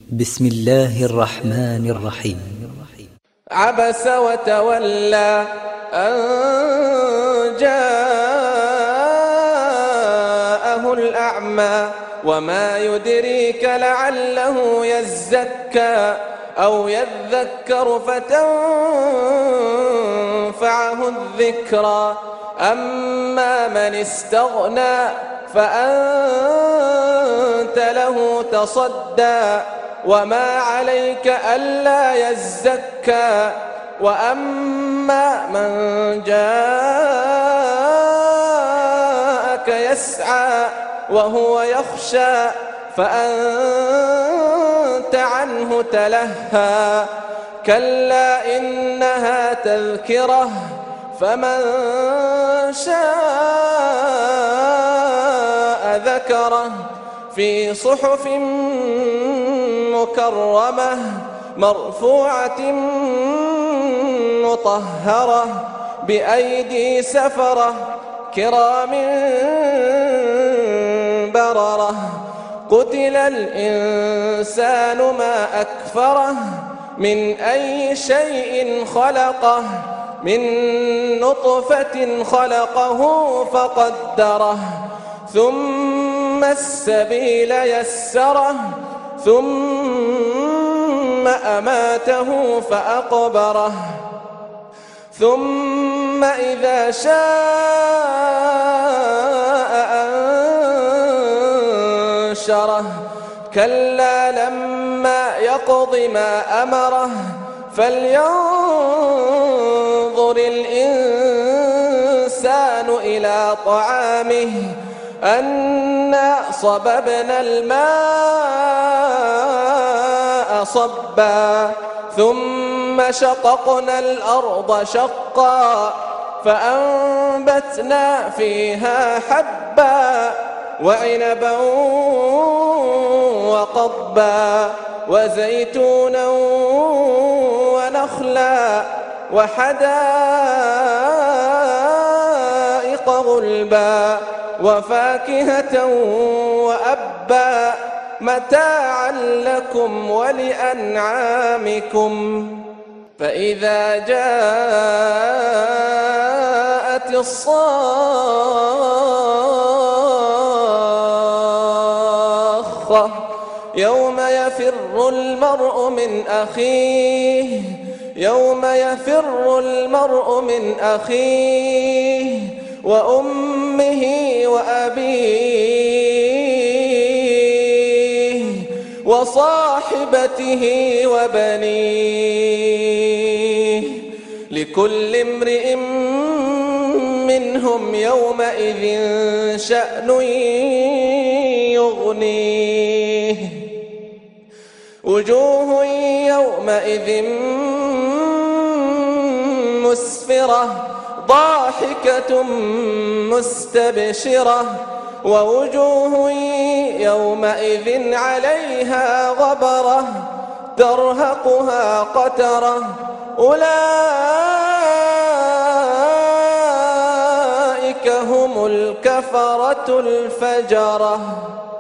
بسم الله الرحمن الرحيم. عبس وتولى أن جاءه الأعمى وما يدريك لعله يزكى أو يذكر فتنفعه الذكرى أما من استغنى فأنت له تصدى وما عليك ألا يزكى وأما من جاءك يسعى وهو يخشى فأنت عنه تلهى كلا إنها تذكرة فمن شاء ذكره في صحف مكرمة مرفوعة مطهرة بأيدي سفرة كرام بررة قتل الإنسان ما أكفره من أي شيء خلقه من نطفة خلقه فقدره ثم السبيل يسره ثم أماته فأقبره ثم إذا شاء أنشره كلا لما يقض ما أمره فلينظر الإنسان إلى طعامه أنا صببنا الماء صبا ثم شققنا الأرض شقا فأنبتنا فيها حبا وعنبا وقضبا وزيتونا ونخلا وحدائق غلبا وفاكهة وأبا متاعا لكم ولأنعامكم فإذا جاءت الصاخة يوم يفر المرء من أخيه وأمه وأبيه وصاحبته وبنيه لكل امرئ منهم يومئذ شأن يغنيه وجوه يومئذ مسفرة ضاحكة مستبشرة ووجوه يومئذ عليها غبرة ترهقها قترة أولئك هم الكفرة الفجرة.